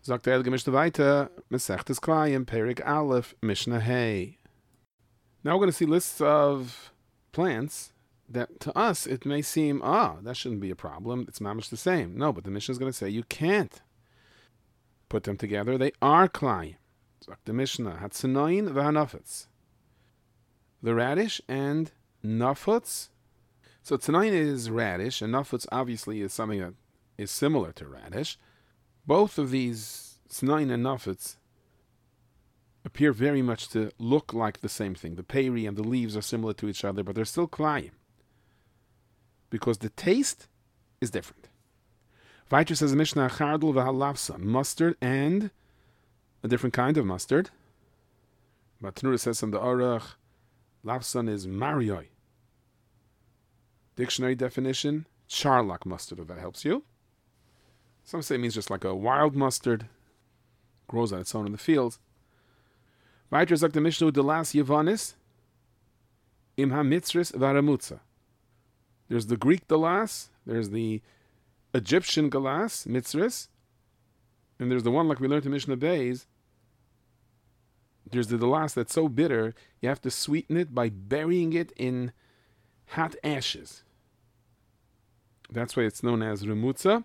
Sagt der Heilige Mishnah weiter, Mesechtes Klayim, Perik Aleph, Mishnah Hey. Now we're going to see lists of plants that to us it may seem, that shouldn't be a problem. It's mamish the same. No, but the Mishnah is going to say you can't put them together. They are Klayim. Sagt the Mishnah, Hatzanoin v'hanafetz. The radish and nafutz. So tzanayin is radish, and nafutz obviously is something that is similar to radish. Both of these, tzanayin and nafutz, appear very much to look like the same thing. The peri and the leaves are similar to each other, but they're still klayim, because the taste is different. Weiter says the Mishnah, chardal v'halafsa, mustard and a different kind of mustard. But Tanura says on the Aruch, lafsan is marioi. Dictionary definition, charlock mustard, if that helps you. Some say it means just like a wild mustard, grows on its own in the fields. Weiter sagt der Mishnah, delas Yavanis, im ha-mitzris v'aramutza. There's the Greek delas, there's the Egyptian galas, mitzris, and there's the one like we learned in Mishnah Beis. There's the delas that's so bitter, you have to sweeten it by burying it in hot ashes. That's why it's known as remutza.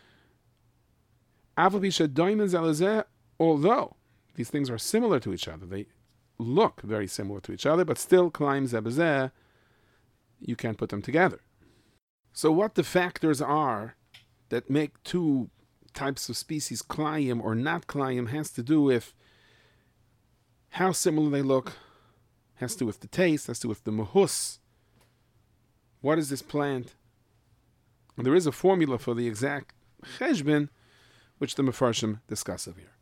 Although these things are similar to each other, they look very similar to each other, but still klayim zebazeh, you can't put them together. So what the factors are that make two types of species klayim or not klayim has to do with how similar they look, has to do with the taste, has to do with the mahus. What is this plant? And there is a formula for the exact cheshbon, which the Mefarshim discuss over here.